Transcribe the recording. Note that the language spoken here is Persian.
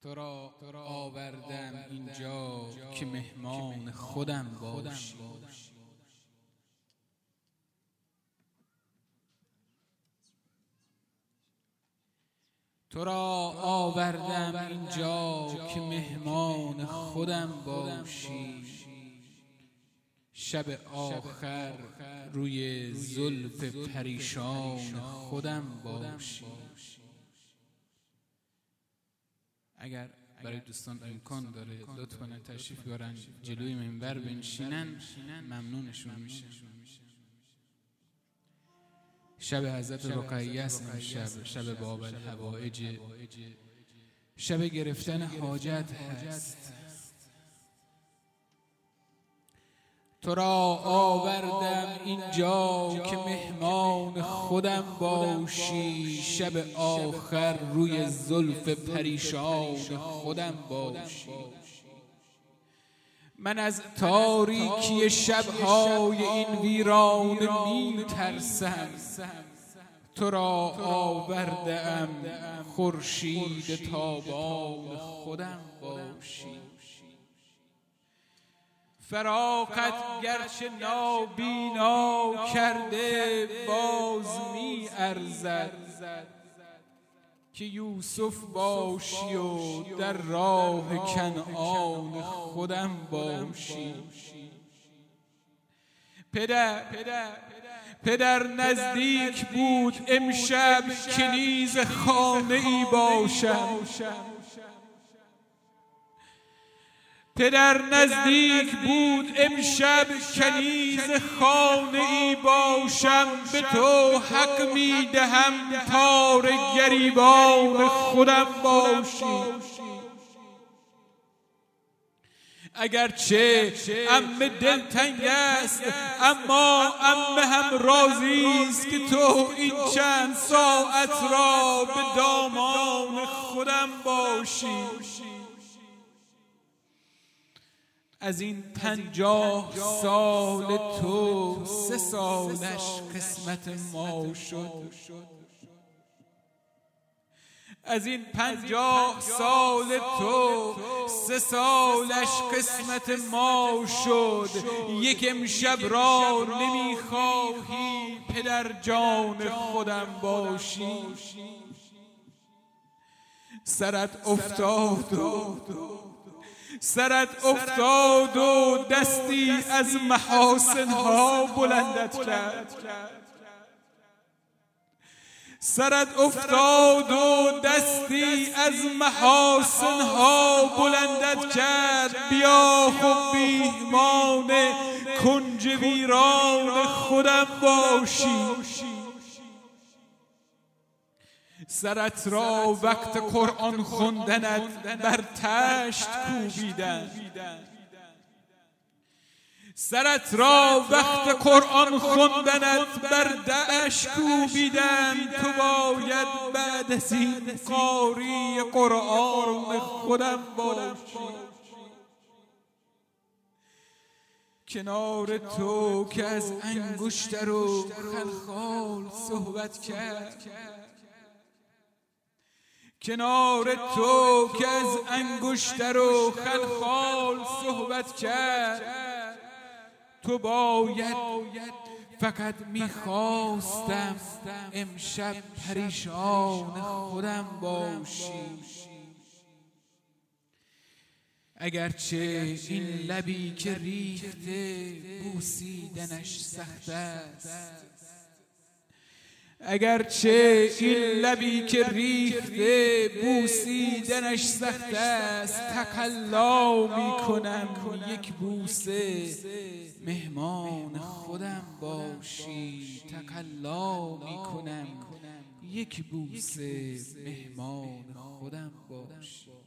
تو را آوردم اینجا که مهمان خودم باشی. تو را آوردم اینجا که مهمان خودم باشی. شب آخر روی زلف پریشان خودم باشی. اگر برای دوستان امکان داره لطف کنن تشریف بیارن جلوی منبر بنشینن، ممنونشون میشه. شب حضرت رقیه است امشب، شب باب الحوائج، شب گرفتن حاجت هست. تو را آوردم اینجا که مهمان خودم باشی. شب آخر روی زلف پریشان خودم باشی. من از تاریکی شب‌های این ویران می ترسم. تو را آوردم خورشید تابان خودم باشی. فراقت گرچه نابینا کرده باز می ارزد که یوسف باشی و در راه کنعان خودم باشی. پدر نزدیک بود امشب که نیز خانه ای باشم. پدر نزدیک بود امشب کنیز خانه ای باشم. به تو حق می دهم تار گریبان خودم باشی. اگرچه عمه دلتنگ است اما عمه هم راضی است که تو این چند ساعت را به دامان خودم باشی. از این 50 سال تو 3 سالش قسمت ما شد. از این 50 سال تو 3 سالش قسمت ما شد. یک امشب را نمیخواهی پدر جان خودم باشی. سرت افتاد و دستی از محاسنها بلندت کرد. سرت افتاد و دستی از محاسنها بلندت کرد. بیا خب میهمان کنج ویران خودم باشی. سرت را وقت قرآن خوندنت بر تشت کوبیدن. سرت را وقت قرآن خوندنت بر دشت کوبیدن. تو باید بعد از این قاری قرآن خودم باشی. کنار تو که از انگشتر و خلخال صحبت کرد. کنار تو که از انگشتر و خلخال صحبت کرد. تو باید فقط میخواستم امشب پریشان خودم باشی. اگرچه این لبی که ریخته بوسیدنش سخت است. اگرچه این لبی که ریخته بوسیدنش سخت است. تقلا میکنم یک بوسه مهمان خودم باشی. تقلا میکنم یک بوسه مهمان خودم باشی.